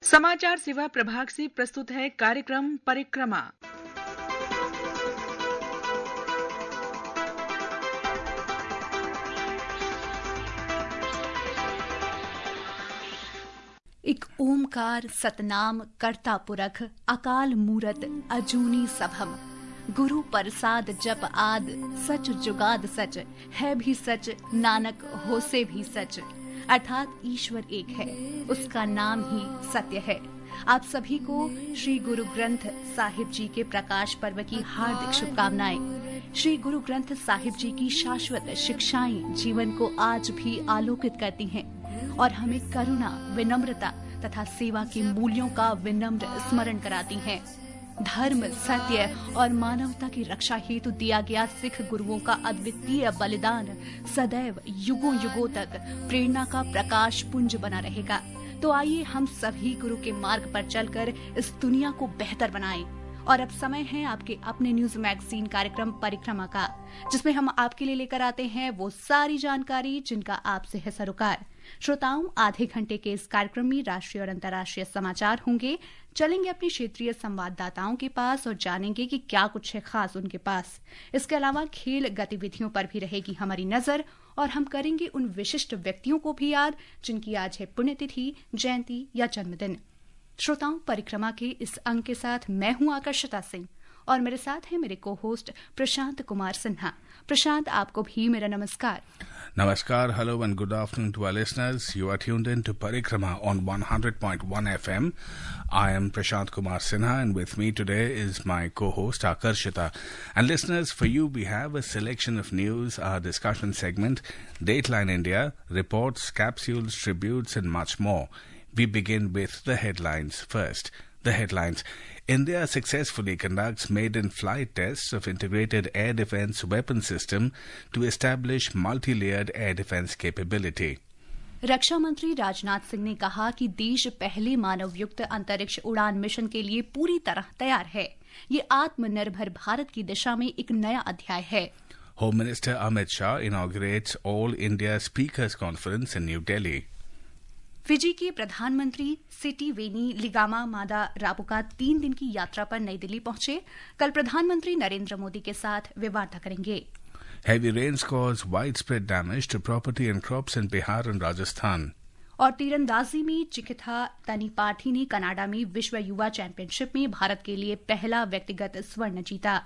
समाचार सेवा प्रभाग से प्रस्तुत है कार्यक्रम परिक्रमा। एक ओमकार सतनाम करता पुरख अकाल मूरत अजूनी सभम गुरु प्रसाद जप आद सच जुगाद सच है भी सच नानक होसे भी सच। अर्थात ईश्वर एक है, उसका नाम ही सत्य है। आप सभी को श्री गुरु ग्रंथ साहिब जी के प्रकाश पर्व की हार्दिक शुभकामनाएं। श्री गुरु ग्रंथ साहिब जी की शाश्वत शिक्षाएं जीवन को आज भी आलोकित करती हैं और हमें करुणा, विनम्रता तथा सेवा के मूल्यों का विनम्र स्मरण कराती हैं। धर्म, सत्य और मानवता की रक्षा हेतु दिया गया सिख गुरुओं का अद्वितीय बलिदान सदैव युगों युगों तक प्रेरणा का प्रकाश पुंज बना रहेगा। तो आइए हम सभी गुरु के मार्ग पर चलकर इस दुनिया को बेहतर बनाएं। और अब समय है आपके अपने न्यूज मैगजीन कार्यक्रम परिक्रमा का, जिसमें हम आपके लिए लेकर आते हैं वो सारी जानकारी जिनका आपसे है सरोकार। श्रोताओं, आधे घंटे के इस कार्यक्रम में राष्ट्रीय और अंतर्राष्ट्रीय समाचार होंगे। चलेंगे अपने क्षेत्रीय संवाददाताओं के पास और जानेंगे कि क्या कुछ है खास उनके पास। इसके अलावा खेल गतिविधियों पर भी रहेगी हमारी नजर और हम करेंगे उन विशिष्ट व्यक्तियों को भी याद जिनकी आज है पुण्यतिथि, जयंती या जन्मदिन। श्रोताओं, परिक्रमा के इस अंक के साथ मैं हूं आकर्षिता सिंह और मेरे साथ है मेरे को होस्ट प्रशांत कुमार सिन्हा। प्रशांत, आपको भी मेरा नमस्कार। Namaskar, hello and good afternoon to our listeners. You are tuned in to Parikrama on 100.1 FM. I am Prashant Kumar Sinha and with me today is my co-host Akarshita. And listeners, for you we have a selection of news, our discussion segment, Dateline India, reports, capsules, tributes and much more. We begin with the headlines first. The headlines. India successfully conducts maiden flight tests of integrated air defense weapon system to establish multi-layered air defense capability. रक्षा मंत्री राजनाथ सिंह ने कहा कि देश पहले मानवयुक्त अंतरिक्ष उड़ान mission के लिए पूरी तरह तैयार है। ये आत्मनिर्भर भारत की दिशा में एक नया अध्याय है। Home Minister Amit Shah inaugurates All India Speakers Conference in New Delhi. Fiji के प्रधानमंत्री सिटिवेनी लिगामा मादा रापुका 3 दिन की यात्रा पर नई दिल्ली पहुंचे। कल प्रधानमंत्री नरेंद्र मोदी के साथ वे वार्ता करेंगे। Heavy rains cause widespread damage to property and crops in Bihar and Rajasthan. और तीरंदाजी में चिकिथा तनिपाठी ने कनाडा में विश्व युवा चैंपियनशिप में भारत के लिए पहला व्यक्तिगत स्वर्ण जीता।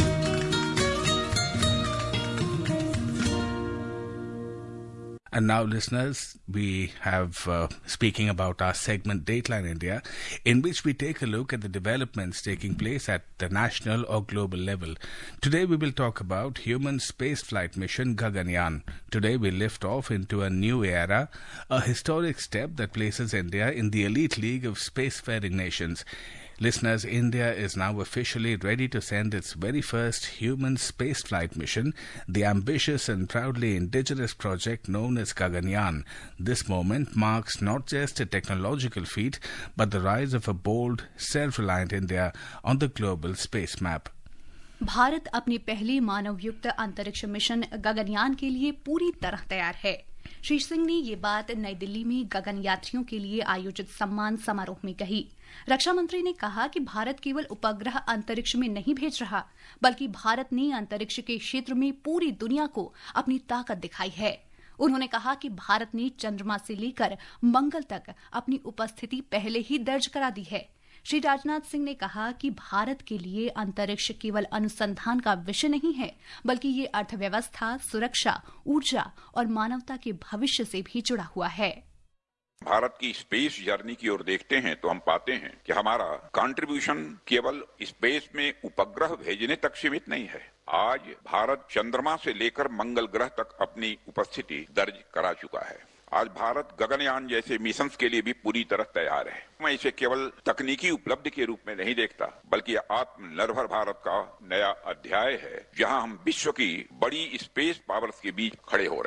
And now, listeners, we have speaking about our segment Dateline India, in which we take a look at the developments taking place at the national or global level. Today we will talk about human spaceflight mission Gaganyaan. Today we lift off into a new era, a historic step that places India in the elite league of spacefaring nations. Listeners, India is now officially ready to send its very first human spaceflight mission, the ambitious and proudly indigenous project known as Gaganyaan. This moment marks not just a technological feat, but the rise of a bold, self-reliant India on the global space map. Bharat अपने पहले मानवयुक्त अंतरिक्ष mission Gaganyaan के लिए पूरी तरह तैयार है। श्री सिंह ने ये बात नई दिल्ली में गगन यात्रियों के लिए आयोजित सम्मान समारोह में कही। रक्षा मंत्री ने कहा कि भारत केवल उपग्रह अंतरिक्ष में नहीं भेज रहा, बल्कि भारत ने अंतरिक्ष के क्षेत्र में पूरी दुनिया को अपनी ताकत दिखाई है। उन्होंने कहा कि भारत ने चंद्रमा से लेकर मंगल तक अपनी उपस्थिति पहले ही दर्ज करा दी है। श्री राजनाथ सिंह ने कहा कि भारत के लिए अंतरिक्ष केवल अनुसंधान का विषय नहीं है, बल्कि ये अर्थव्यवस्था, सुरक्षा, ऊर्जा और मानवता के भविष्य से भी जुड़ा हुआ है। भारत की स्पेस जर्नी की ओर देखते हैं तो हम पाते हैं कि हमारा कंट्रीब्यूशन केवल स्पेस में उपग्रह भेजने तक सीमित नहीं है। आज भारत चंद्रमा से लेकर मंगल ग्रह तक अपनी उपस्थिति दर्ज करा चुका है। आज भारत गगनयान जैसे मिशन के लिए भी पूरी तरह तैयार है। मैं इसे केवल तकनीकी उपलब्धि के रूप में नहीं देखता, बल्कि आत्मनिर्भर भारत का नया अध्याय है, जहां हम विश्व की बड़ी स्पेस पावर्स के बीच खड़े हो रहे हैं।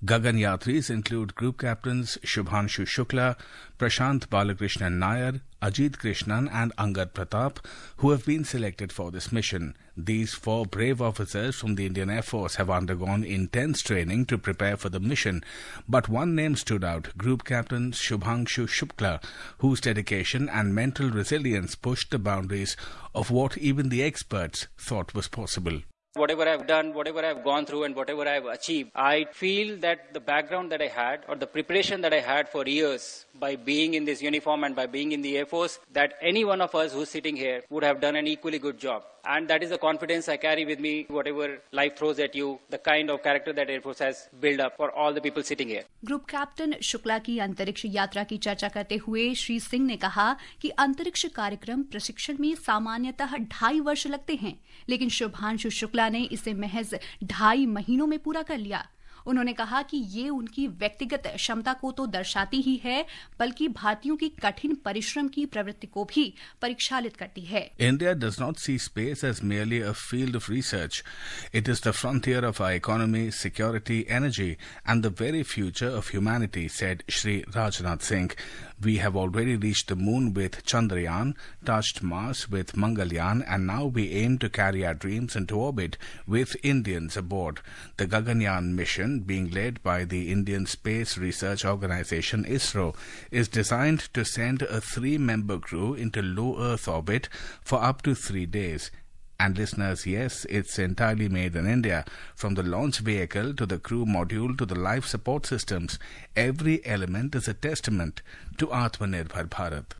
Gagan Yatris include Group Captains Shubhanshu Shukla, Prashant Balakrishnan Nair, Ajit Krishnan and Angad Pratap, who have been selected for this mission. These 4 brave officers from the Indian Air Force have undergone intense training to prepare for the mission. But one name stood out, Group Captain Shubhanshu Shukla, whose dedication and mental resilience pushed the boundaries of what even the experts thought was possible. Whatever I've done, whatever I've gone through and whatever I've achieved, I feel that the background that I had or the preparation that I had for years by being in this uniform and by being in the Air Force, that any one of us who's sitting here would have done an equally good job. And that is the confidence I carry with me, whatever life throws at you, the kind of character that Air Force has built up for all the people sitting here. Group captain Shukla की अंतरिक्ष यात्रा की चर्चा करते हुए श्री सिंह ने कहा कि अंतरिक्ष कार्यक्रम प्रशिक्षण में सामान्यतः 2.5 वर्ष लगते हैं, लेकिन शुभांशु शुक्ला ने इसे महज 2.5 महीनों में पूरा कर लिया। उन्होंने कहा कि ये उनकी व्यक्तिगत क्षमता को तो दर्शाती ही है, बल्कि भारतीयों की कठिन परिश्रम की प्रवृत्ति को भी परीक्षालित करती है। India does not see space as merely a field of research. It is the frontier of our economy, security, energy, and the very future of humanity, said Shri Rajnath Singh. We have already reached the moon with Chandrayaan, touched Mars with Mangalyaan, and now we aim to carry our dreams into orbit with Indians aboard. The Gaganyaan mission, being led by the Indian Space Research Organisation ISRO, is designed to send a 3-member crew into low Earth orbit for up to 3 days. And listeners, yes, it's entirely made in India. From the launch vehicle to the crew module to the life support systems, every element is a testament to Atmanirbhar Bharat.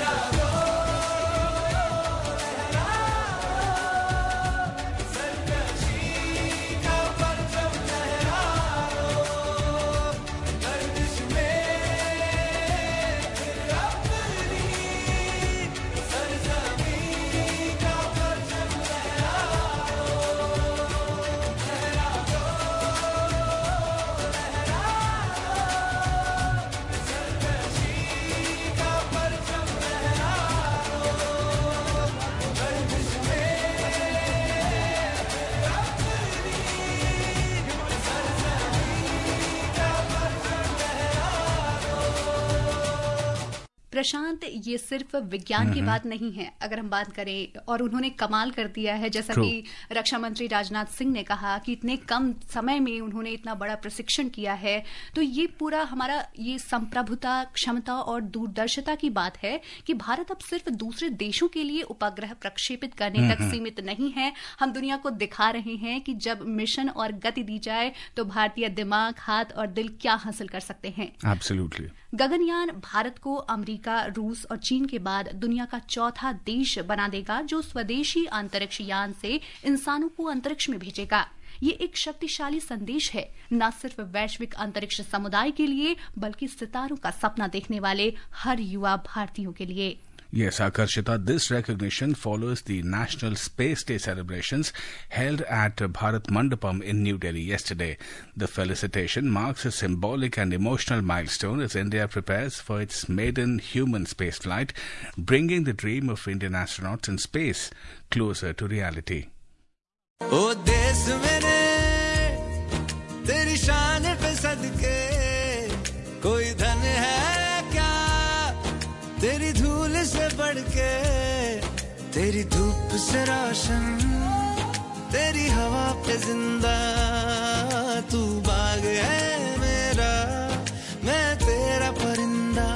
प्रशांत, ये सिर्फ विज्ञान की बात नहीं है। अगर हम बात करें, और उन्होंने कमाल कर दिया है, जैसा कि रक्षा मंत्री राजनाथ सिंह ने कहा कि इतने कम समय में उन्होंने इतना बड़ा प्रशिक्षण किया है, तो ये पूरा हमारा ये संप्रभुता, क्षमता और दूरदर्शिता की बात है कि भारत अब सिर्फ दूसरे देशों के लिए उपग्रह प्रक्षेपित करने तक सीमित नहीं है। हम दुनिया को दिखा रहे हैं कि जब मिशन और गति दी जाए तो भारतीय दिमाग, हाथ और दिल क्या हासिल कर सकते हैं। Absolutely. गगनयान भारत को अमेरिका, रूस और चीन के बाद दुनिया का 4था देश बना देगा जो स्वदेशी अंतरिक्ष यान से इंसानों को अंतरिक्ष में भेजेगा। ये एक शक्तिशाली संदेश है, न सिर्फ वैश्विक अंतरिक्ष समुदाय के लिए, बल्कि सितारों का सपना देखने वाले हर युवा भारतीयों के लिए। Yes, Akarshita, this recognition follows the National Space Day celebrations held at Bharat Mandapam in New Delhi yesterday. The felicitation marks a symbolic and emotional milestone as India prepares for its maiden human spaceflight, bringing the dream of Indian astronauts in space closer to reality. ओ देश मेरे तेरी शान पे सदके कोई धन है क्या तेरी धूल से बढ़ के तेरी धूप से रोशन तेरी हवा पे जिंदा तू बाग है मेरा मैं तेरा परिंदा.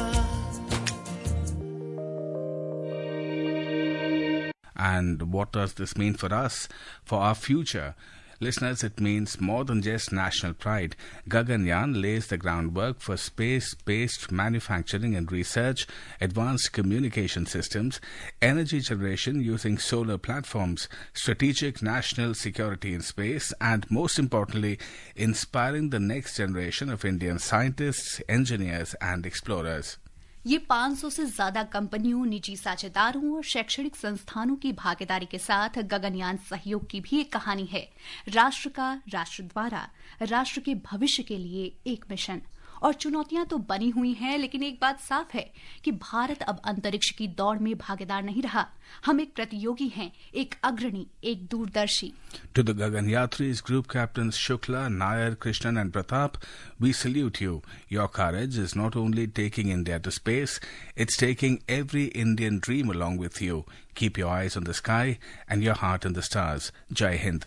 And what does this mean for us, for our future? Listeners, it means more than just national pride. Gaganyaan lays the groundwork for space-based manufacturing and research, advanced communication systems, energy generation using solar platforms, strategic national security in space, and most importantly, inspiring the next generation of Indian scientists, engineers, and explorers. ये 500 से ज्यादा कंपनियों, निजी साझेदारों और शैक्षणिक संस्थानों की भागीदारी के साथ गगनयान सहयोग की भी एक कहानी है। राष्ट्र का, राष्ट्र द्वारा, राष्ट्र के भविष्य के लिए एक मिशन। और चुनौतियां तो बनी हुई हैं, लेकिन एक बात साफ है कि भारत अब अंतरिक्ष की दौड़ में भागीदार नहीं रहा। हम एक प्रतियोगी हैं, एक अग्रणी, एक दूरदर्शी। To the Gaganyatris, group captains Shukla, Nair, Krishnan and Pratap, we salute you. Your courage is not only taking India to space, it's taking every Indian dream along with you. Keep your eyes on the sky and your heart in the stars. Jai Hind.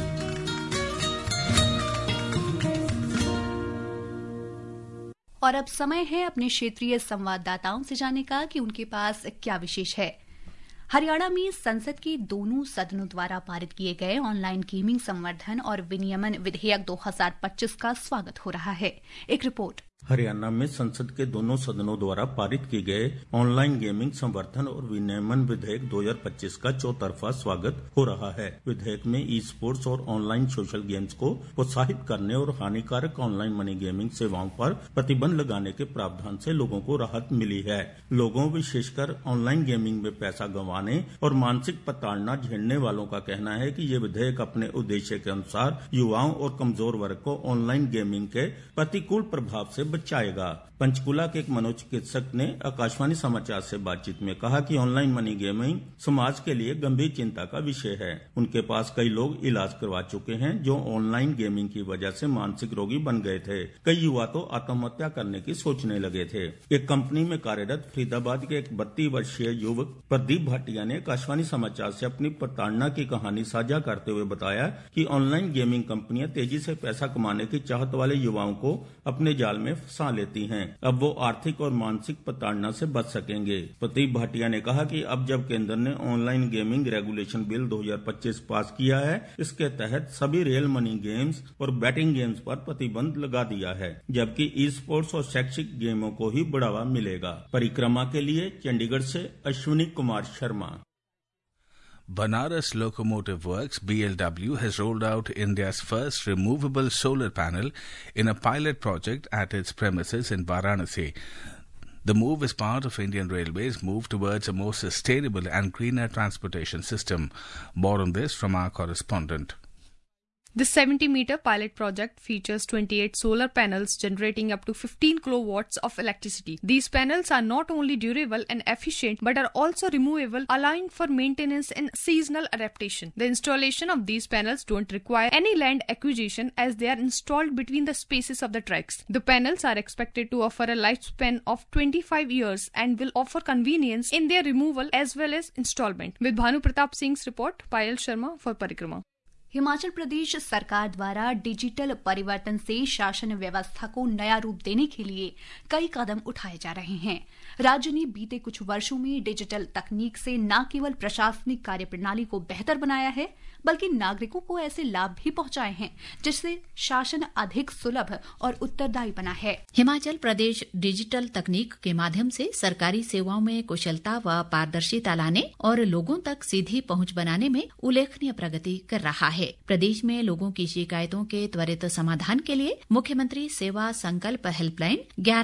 और अब समय है अपने क्षेत्रीय संवाददाताओं से जानने का कि उनके पास क्या विशेष है। हरियाणा में संसद के दोनों सदनों द्वारा पारित किए गए ऑनलाइन गेमिंग संवर्धन और विनियमन विधेयक 2025 का स्वागत हो रहा है। एक रिपोर्ट। हरियाणा में संसद के दोनों सदनों द्वारा पारित किए गए ऑनलाइन गेमिंग संवर्धन और विनियमन विधेयक 2025 का चौतरफा स्वागत हो रहा है। विधेयक में ई स्पोर्ट्स और ऑनलाइन सोशल गेम्स को प्रोत्साहित करने और हानिकारक ऑनलाइन मनी गेमिंग सेवाओं पर प्रतिबंध लगाने के प्रावधान से लोगों को राहत मिली है। लोगों, विशेषकर ऑनलाइन गेमिंग में पैसा गंवाने और मानसिक प्रताड़ना झेलने वालों का कहना है कि ये विधेयक अपने उद्देश्य के अनुसार युवाओं और कमजोर वर्ग को ऑनलाइन गेमिंग के प्रतिकूल प्रभाव से बचाएगा। पंचकुला के एक मनोचिकित्सक ने आकाशवाणी समाचार से बातचीत में कहा कि ऑनलाइन मनी गेमिंग समाज के लिए गंभीर चिंता का विषय है। उनके पास कई लोग इलाज करवा चुके हैं जो ऑनलाइन गेमिंग की वजह से मानसिक रोगी बन गए थे। कई युवा तो आत्महत्या करने की सोचने लगे थे। एक कंपनी में कार्यरत फरीदाबाद के एक 32 वर्षीय युवक प्रदीप भाटिया ने आकाशवाणी समाचार से अपनी प्रताड़ना की कहानी साझा करते हुए बताया कि ऑनलाइन गेमिंग कंपनियां तेजी से पैसा कमाने की चाहत वाले युवाओं को अपने जाल में फंसा लेती हैं। अब वो आर्थिक और मानसिक प्रताड़ना से बच सकेंगे। प्रदीप भाटिया ने कहा कि अब जब केंद्र ने online gaming regulation bill 2025 pass किया है, इसके तहत सभी रियल मनी गेम्स और बैटिंग गेम्स पर प्रतिबंध लगा दिया है, जबकि ई स्पोर्ट्स और शैक्षिक गेमों को ही बढ़ावा मिलेगा। परिक्रमा के लिए चंडीगढ़ से Ashwini Kumar Sharma. Banaras Locomotive Works, BLW, has rolled out India's first removable solar panel in a pilot project at its premises in Varanasi. The move is part of Indian Railways' move towards a more sustainable and greener transportation system. More on this from our correspondent. This 70-meter pilot project features 28 solar panels generating up to 15 kilowatts of electricity. These panels are not only durable and efficient but are also removable, allowing for maintenance and seasonal adaptation. The installation of these panels don't require any land acquisition as they are installed between the spaces of the tracks. The panels are expected to offer a lifespan of 25 years and will offer convenience in their removal as well as installment. With Bhanu Pratap Singh's report, Payal Sharma for Parikrama. Himachal Pradesh सरकार द्वारा digital परिवर्तन से शासन व्यवस्था को नया रूप देने के लिए कई कदम उठाए जा रहे हैं। राज्य ने बीते कुछ वर्षों में डिजिटल तकनीक से न केवल प्रशासनिक कार्यप्रणाली को बेहतर बनाया है, बल्कि नागरिकों को ऐसे लाभ भी पहुंचाए हैं जिससे शासन अधिक सुलभ और उत्तरदायी बना है। हिमाचल प्रदेश डिजिटल तकनीक के माध्यम से सरकारी सेवाओं में कुशलता व पारदर्शिता लाने और लोगों तक सीधी पहुंच बनाने में उल्लेखनीय प्रगति कर रहा है। प्रदेश में लोगों की शिकायतों के त्वरित समाधान के लिए मुख्यमंत्री सेवा संकल्प हेल्पलाइन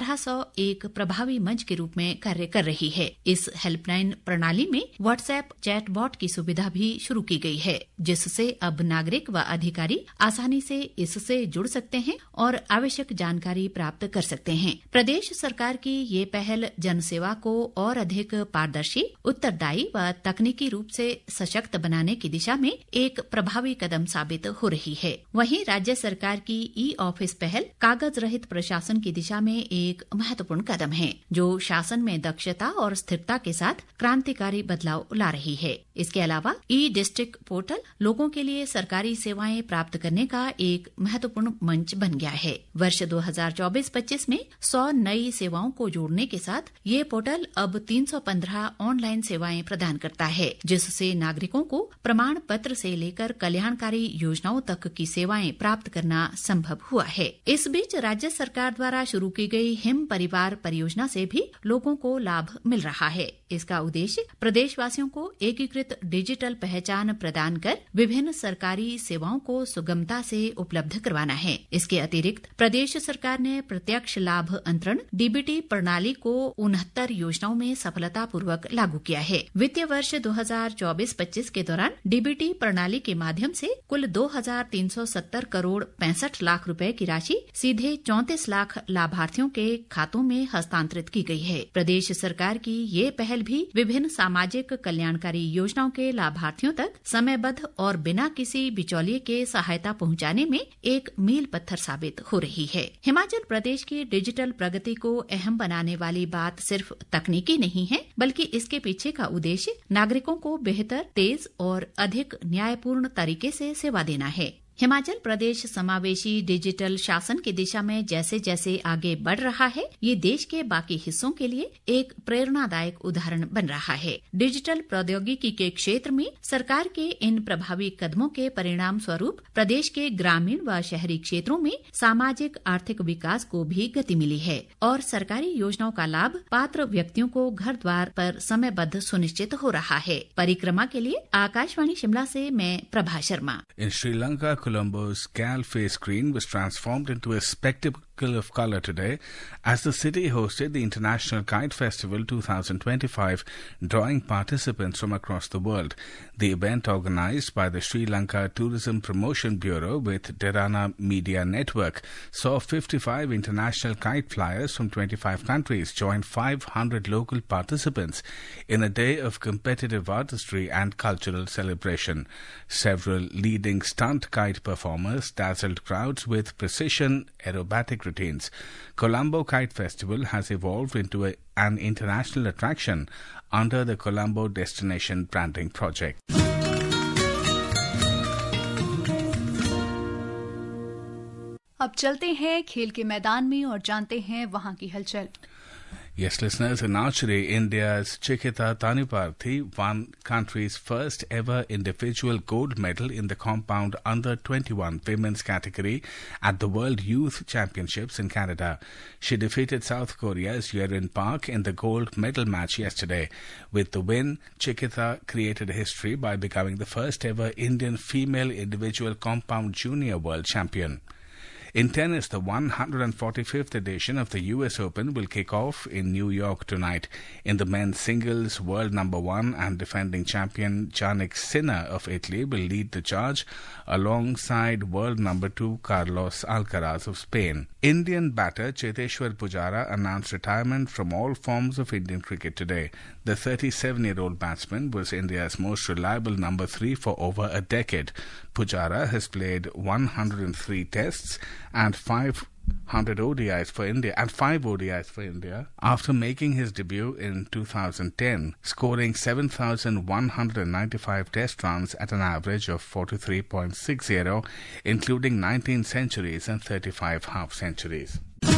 1101 प्रभावी मंच के रूप में कार्य कर रही है। इस हेल्पलाइन प्रणाली में व्हाट्सएप चैटबॉट की सुविधा भी शुरू की गई है, जिससे अब नागरिक व अधिकारी आसानी से इससे जुड़ सकते हैं और आवश्यक जानकारी प्राप्त कर सकते हैं। प्रदेश सरकार की ये पहल जनसेवा को और अधिक पारदर्शी, उत्तरदायी व तकनीकी रूप से सशक्त बनाने की दिशा में एक प्रभावी कदम साबित हो रही है। वहीं राज्य सरकार की ई ऑफिस पहल कागज रहित प्रशासन की दिशा में एक महत्वपूर्ण कदम है, जो शासन में दक्षता और स्थिरता के साथ क्रांतिकारी बदलाव ला रही है। इसके अलावा ई डिस्ट्रिक्ट पोर्टल लोगों के लिए सरकारी सेवाएं प्राप्त करने का एक महत्वपूर्ण मंच बन गया है। वर्ष 2024-25 में 100 नई सेवाओं को जोड़ने के साथ ये पोर्टल अब 315 ऑनलाइन सेवाएं प्रदान करता है, जिससे नागरिकों को प्रमाण पत्र से लेकर कल्याणकारी योजनाओं तक की सेवाएं प्राप्त करना संभव हुआ है। इस बीच राज्य सरकार द्वारा शुरू की गई हिम परिवार परियोजना से भी लोगों को लाभ मिल रहा है। इसका उद्देश्य प्रदेशवासियों को एकीकृत डिजिटल पहचान प्रदान कर विभिन्न सरकारी सेवाओं को सुगमता से उपलब्ध करवाना है। इसके अतिरिक्त प्रदेश सरकार ने प्रत्यक्ष लाभ अंतरण डीबीटी प्रणाली को 69 योजनाओं में सफलतापूर्वक लागू किया है। वित्तीय वर्ष 2024-25 के दौरान डीबीटी प्रणाली के माध्यम से कुल 2,370 करोड़ 65 लाख रुपए की राशि सीधे 34 लाख लाभार्थियों के खातों में हस्तांतरित की गई है। प्रदेश सरकार की ये पहल भी विभिन्न सामाजिक कल्याणकारी योजनाओं के लाभार्थियों तक समयबद्ध और बिना किसी बिचौलिए के सहायता पहुंचाने में एक मील पत्थर साबित हो रही है। हिमाचल प्रदेश की डिजिटल प्रगति को अहम बनाने वाली बात सिर्फ तकनीकी नहीं है, बल्कि इसके पीछे का उद्देश्य नागरिकों को बेहतर, तेज और अधिक न्यायपूर्ण तरीके से सेवा देना है। हिमाचल प्रदेश समावेशी डिजिटल शासन की दिशा में जैसे जैसे आगे बढ़ रहा है, ये देश के बाकी हिस्सों के लिए एक प्रेरणादायक उदाहरण बन रहा है। डिजिटल प्रौद्योगिकी के क्षेत्र में सरकार के इन प्रभावी कदमों के परिणाम स्वरूप प्रदेश के ग्रामीण व शहरी क्षेत्रों में सामाजिक आर्थिक विकास को भी गति मिली है और सरकारी योजनाओं का लाभ पात्र व्यक्तियों को घर द्वार पर समयबद्ध सुनिश्चित हो रहा है। परिक्रमा के लिए आकाशवाणी शिमला से मैं Prabha Sharma. In Sri Lanka, Colombo's Cal Face Screen was transformed into a spectacle of color today as the city hosted the International Kite Festival 2025, drawing participants from across the world. The event, organized by the Sri Lanka Tourism Promotion Bureau with Derana Media Network, saw 55 international kite flyers from 25 countries join 500 local participants in a day of competitive artistry and cultural celebration. Several leading stunt kite performers dazzled crowds with precision aerobatic routines. Colombo Kite Festival has evolved into an international attraction under the Colombo Destination Branding Project. अब चलते हैं खेल के मैदान में और जानते हैं वहां की हलचल। Yes, listeners, in archery, India's Chikita Taniparthi won country's first ever individual gold medal in the compound under-21 women's category at the World Youth Championships in Canada. She defeated South Korea's Yerin Park in the gold medal match yesterday. With the win, Chikita created history by becoming the first ever Indian female individual compound junior world champion. In tennis, the 145th edition of the US Open will kick off in New York tonight. In the men's singles, world number 1 and defending champion Jannik Sinner of Italy will lead the charge alongside world number 2 Carlos Alcaraz of Spain. Indian batter Cheteshwar Pujara announced retirement from all forms of Indian cricket today. The 37-year-old batsman was India's most reliable number 3 for over a decade. Pujara has played 103 tests and 500 ODIs for India and 5 ODIs for India after making his debut in 2010, scoring 7,195 test runs at an average of 43.60, including 19 centuries and 35 half centuries.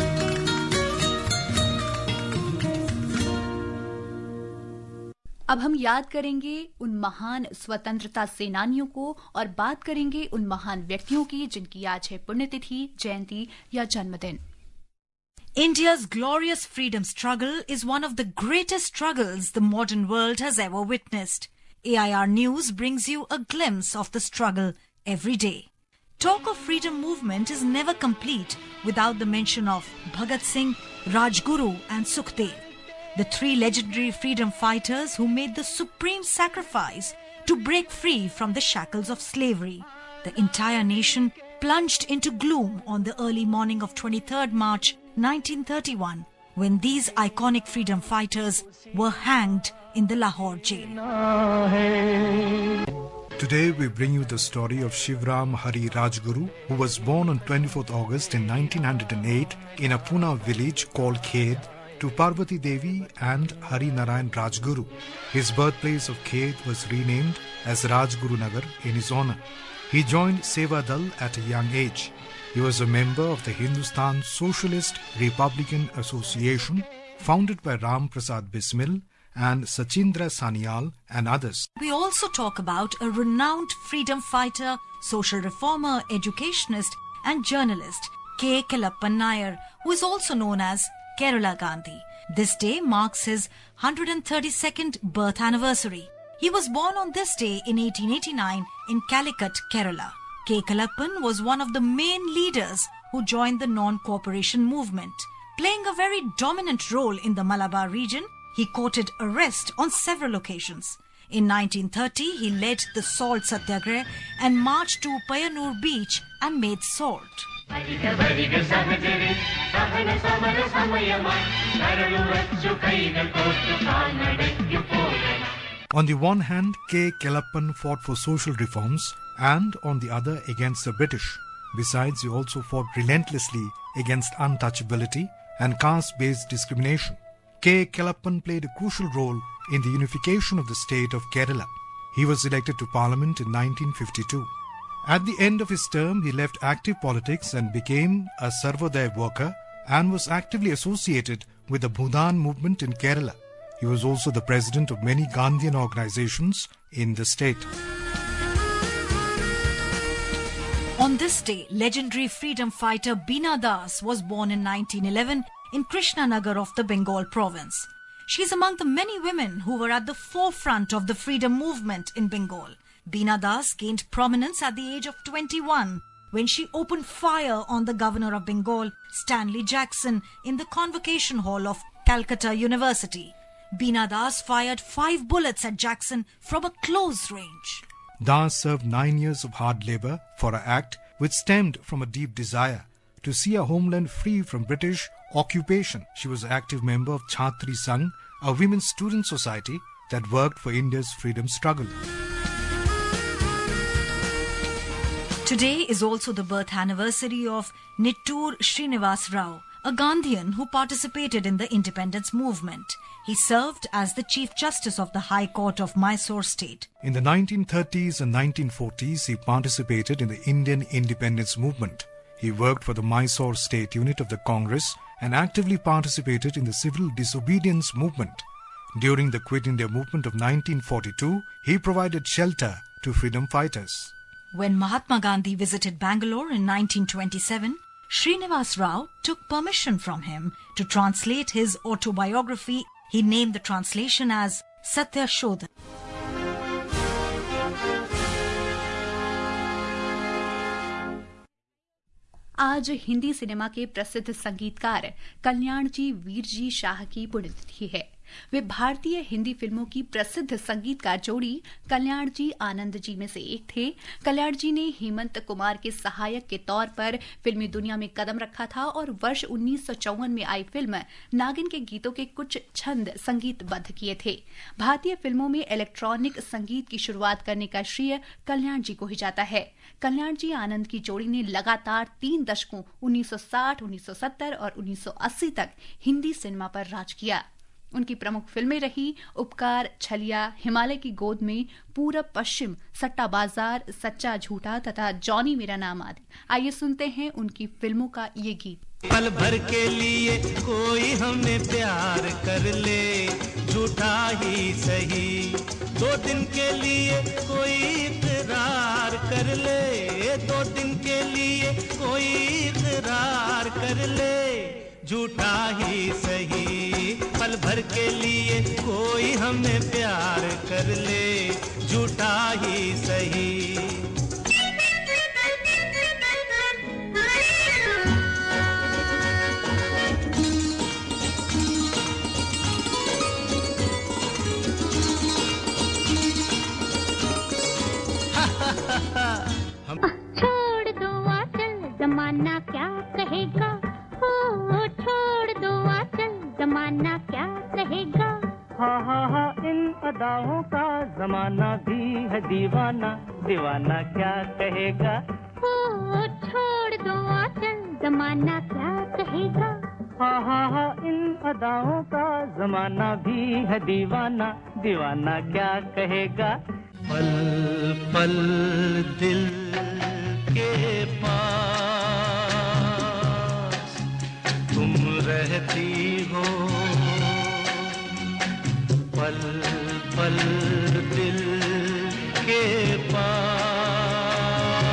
अब हम याद करेंगे उन महान स्वतंत्रता सेनानियों को और बात करेंगे उन महान व्यक्तियों की जिनकी आज है पुण्यतिथि, जयंती या जन्मदिन। India's glorious freedom struggle is one of the greatest struggles the modern world has ever witnessed. AIR News brings you a glimpse of the struggle every day. Talk of freedom movement is never complete without the mention of Bhagat Singh, Rajguru and Sukhdev, the three legendary freedom fighters who made the supreme sacrifice to break free from the shackles of slavery. The entire nation plunged into gloom on the early morning of 23rd March 1931 when these iconic freedom fighters were hanged in the Lahore jail. Today we bring you the story of Shivram Hari Rajguru, who was born on 24th August in 1908 in a Pune village called Khed to Parvati Devi and Hari Narayan Rajguru. His birthplace of Khed was renamed as Rajguru Nagar in his honor. He joined Seva Dal at a young age. He was a member of the Hindustan Socialist Republican Association, founded by Ram Prasad Bismil and Sachindra Sanyal and others. We also talk about a renowned freedom fighter, social reformer, educationist and journalist, K. Kelappan Nair, who is also known as Kerala Gandhi. This day marks his 132nd birth anniversary. He was born on this day in 1889 in Calicut, Kerala. K. Kelappan was one of the main leaders who joined the non-cooperation movement. Playing a very dominant role in the Malabar region, he courted arrest on several occasions. In 1930, he led the Salt Satyagraha and marched to Payanur beach and made salt. On the one hand, K. Kelappan fought for social reforms and on the other against the British. Besides, he also fought relentlessly against untouchability and caste-based discrimination. K. Kelappan played a crucial role in the unification of the state of Kerala. He was elected to Parliament in 1952. At the end of his term, he left active politics and became a Sarvodaya worker and was actively associated with the Bhudan movement in Kerala. He was also the president of many Gandhian organizations in the state. On this day, legendary freedom fighter Beena Das was born in 1911 in Krishnanagar of the Bengal province. She is among the many women who were at the forefront of the freedom movement in Bengal. Beena Das gained prominence at the age of 21 when she opened fire on the governor of Bengal, Stanley Jackson, in the Convocation Hall of Calcutta University. Beena Das fired 5 bullets at Jackson from a close range. Das served 9 years of hard labour for an act which stemmed from a deep desire to see a homeland free from British occupation. She was an active member of Chhatri Sangh, a women's student society that worked for India's freedom struggle. Today is also the birth anniversary of Nittur Srinivas Rao, a Gandhian who participated in the independence movement. He served as the Chief Justice of the High Court of Mysore State. In the 1930s and 1940s, he participated in the Indian independence movement. He worked for the Mysore State Unit of the Congress and actively participated in the civil disobedience movement. During the Quit India movement of 1942, he provided shelter to freedom fighters. When Mahatma Gandhi visited Bangalore in 1927, Srinivas Rao took permission from him to translate his autobiography. He named the translation as Satya Shodhan. आज Hindi cinema के प्रसिद्ध संगीतकार कल्याण जी वीर जी शाह की पुण्यतिथि है। वे भारतीय हिंदी फिल्मों की प्रसिद्ध संगीतकार जोड़ी कल्याण जी आनंद जी में से एक थे। कल्याण जी ने हेमंत कुमार के सहायक के तौर पर फिल्मी दुनिया में कदम रखा था और वर्ष 1954 में आई फिल्म नागिन के गीतों के कुछ छंद संगीतबद्ध किए थे। भारतीय फिल्मों में इलेक्ट्रॉनिक संगीत की शुरुआत करने का श्रेय कल्याण जी को ही जाता है। कल्याण जी आनंद की जोड़ी ने लगातार 3 दशकों 1960, 1970 और 1980 तक हिंदी सिनेमा पर राज किया। उनकी प्रमुख फिल्में रही उपकार, छलिया, हिमालय की गोद में, पूरब पश्चिम, सट्टा बाजार, सच्चा झूठा तथा जॉनी मेरा नाम आदि। आइए सुनते हैं उनकी फिल्मों का ये गीत। पल भर के लिए कोई हमें प्यार कर ले, झूठा ही सही, 2 दिन के लिए कोई इकरार कर ले, 2 दिन के लिए कोई इकरार कर ले, झूठा ही सही, पल भर के लिए कोई हमें प्यार कर ले, झूठा ही सही। छोड़ दो आचल, जमाना क्या कहेगा, ओ छोड़ दो आचल, जमाना क्या कहेगा। हा इन अदाओं का जमाना भी है दीवाना, दीवाना क्या कहेगा। ओ छोड़ दो आचल, जमाना क्या कहेगा। हा इन अदाओं का जमाना भी है दीवाना, दीवाना क्या कहेगा। पल पल दिल के पास तुम रहती हो, पल पल दिल के पास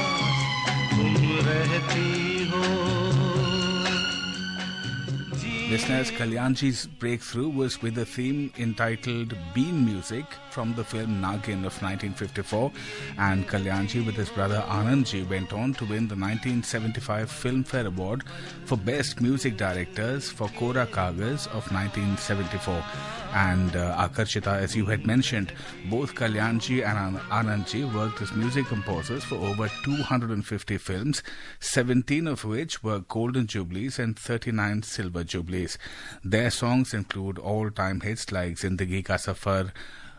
तुम रहती हो, जी Listeners, Kalyanji's breakthrough was with a theme entitled Bean Music from the film Nagin of 1954, and Kalyanji with his brother Anandji went on to win the 1975 Filmfare Award for Best Music Directors for Kora Kaagaz of 1974. And Akarshita, as you had mentioned, both Kalyanji and Anandji worked as music composers for over 250 films, 17 of which were Golden Jubilees and 39 Silver Jubilees. Their songs include all-time hits like Zindagi Ka Safar,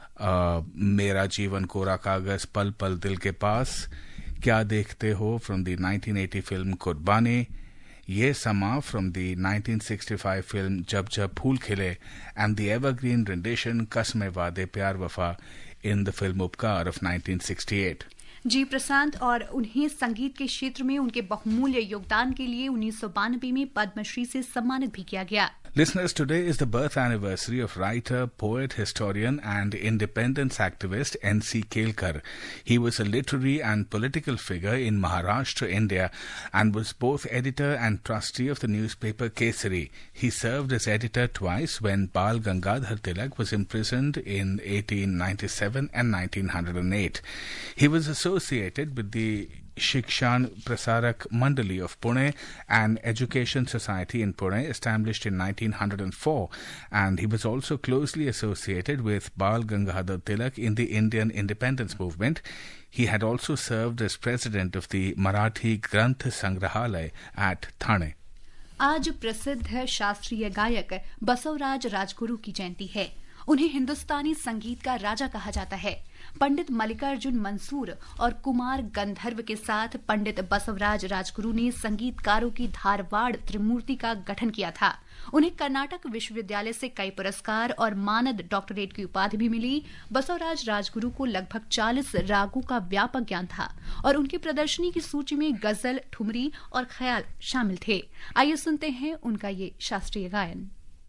Mera Jeevan Kora Kaagaz, Pal Pal Dil Ke Paas, Kya Dekhte Ho from the 1980 film Kurbani, Ye Sama from the 1965 film Jab Jab Phool Khile, and the evergreen rendition Kasme Waade Pyar Wafa in the film Upkar of 1968. जी प्रशांत, और उन्हें संगीत के क्षेत्र में उनके बहुमूल्य योगदान के लिए 1992 में पद्मश्री से सम्मानित भी किया गया। Listeners, today is the birth anniversary of writer, poet, historian and independence activist N.C. Kelkar. He was a literary and political figure in Maharashtra, India, and was both editor and trustee of the newspaper Kesari. He served as editor twice when Bal Gangadhar Tilak was imprisoned in 1897 and 1908. He was associated with the Shikshan Prasarak Mandali of Pune, an education society in Pune established in 1904, and he was also closely associated with Bal Gangadhar Tilak in the Indian independence movement. He had also served as president of the Marathi Granth Sangrahalaya at Thane. आज प्रसिद्ध शास्त्रीय गायक बसवराज राजगुरु की जयंती है। उन्हें हिंदुस्तानी संगीत का राजा कहा जाता है। पंडित मल्लिकार्जुन मंसूर और कुमार गंधर्व के साथ पंडित बसवराज राजगुरु ने संगीतकारों की धारवाड़ त्रिमूर्ति का गठन किया था। उन्हें कर्नाटक विश्वविद्यालय से कई पुरस्कार और मानद डॉक्टरेट की उपाधि भी मिली। बसवराज राजगुरु को लगभग 40 रागों का व्यापक ज्ञान था और उनकी प्रदर्शनी की सूची में गजल, ठुमरी और ख्याल शामिल थे। आइए सुनते हैं उनका ये शास्त्रीय गायन।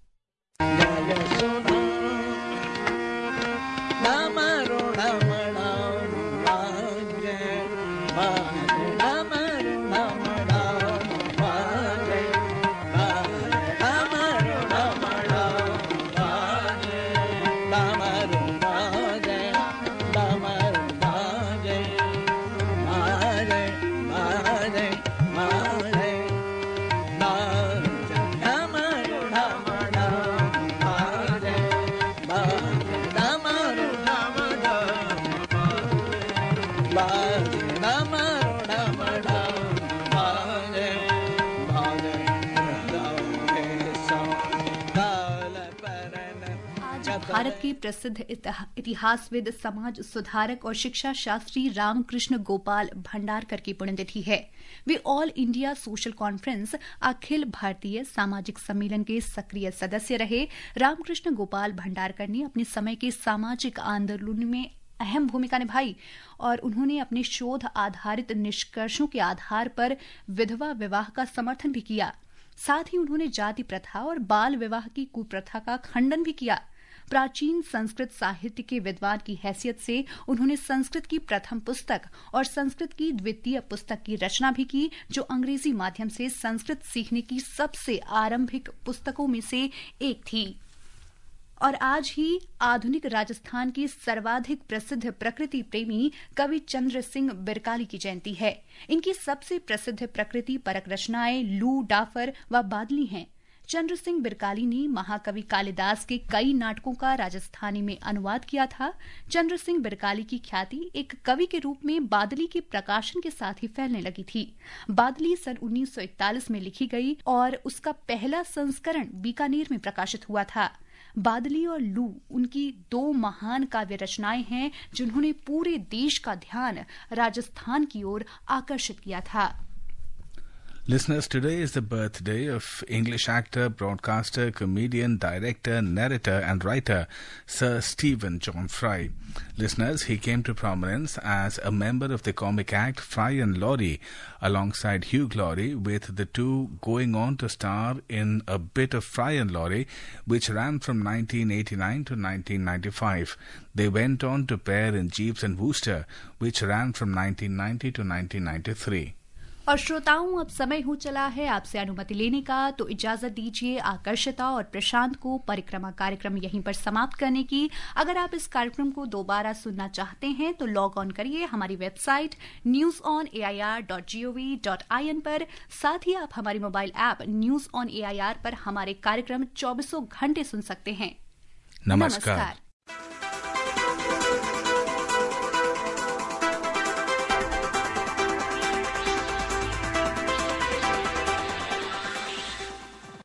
भारत के प्रसिद्ध इतिहासविद, समाज सुधारक और शिक्षा शास्त्री रामकृष्ण गोपाल भंडारकर की पुण्यतिथि है। वे ऑल इंडिया सोशल कॉन्फ्रेंस अखिल भारतीय सामाजिक सम्मेलन के सक्रिय सदस्य रहे। रामकृष्ण गोपाल भंडारकर ने अपने समय के सामाजिक आंदोलन में अहम भूमिका निभाई और उन्होंने अपने शोध आधारित निष्कर्षों के आधार पर विधवा विवाह का समर्थन भी किया। साथ ही उन्होंने जाति प्रथा और बाल विवाह की कुप्रथा का खंडन भी किया। प्राचीन संस्कृत साहित्य के विद्वान की हैसियत से उन्होंने संस्कृत की प्रथम पुस्तक और संस्कृत की द्वितीय पुस्तक की रचना भी की, जो अंग्रेजी माध्यम से संस्कृत सीखने की सबसे आरंभिक पुस्तकों में से एक थी। और आज ही आधुनिक राजस्थान के सर्वाधिक प्रसिद्ध प्रकृति प्रेमी कवि चंद्र सिंह बिरकाली की जयंती है। इनकी सबसे प्रसिद्ध प्रकृति परक रचनाएं लू, डाफर व बादली हैं। चंद्र सिंह बिरकाली ने महाकवि कालिदास के कई नाटकों का राजस्थानी में अनुवाद किया था। चंद्र सिंह बिरकाली की ख्याति एक कवि के रूप में बादली के प्रकाशन के साथ ही फैलने लगी थी। बादली सन 1941 में लिखी गई और उसका पहला संस्करण बीकानेर में प्रकाशित हुआ था। बादली और लू उनकी दो महान काव्य रचनाएं हैं जिन्होंने पूरे देश का ध्यान राजस्थान की ओर आकर्षित किया था। Listeners, today is the birthday of English actor, broadcaster, comedian, director, narrator and writer Sir Stephen John Fry. Listeners, he came to prominence as a member of the comic act Fry and Laurie alongside Hugh Laurie, with the two going on to star in a bit of Fry and Laurie which ran from 1989 to 1995. They went on to pair in Jeeves and Wooster which ran from 1990 to 1993. और श्रोताओं, अब समय हो चला है आपसे अनुमति लेने का, तो इजाजत दीजिए आकर्षिता और प्रशांत को परिक्रमा कार्यक्रम यहीं पर समाप्त करने की। अगर आप इस कार्यक्रम को दोबारा सुनना चाहते हैं तो लॉग ऑन करिए हमारी वेबसाइट newsonair.gov.in पर। साथ ही आप हमारी mobile app news on AIR पर हमारे कार्यक्रम 24 घंटे सुन सकते हैं। नमस्कार।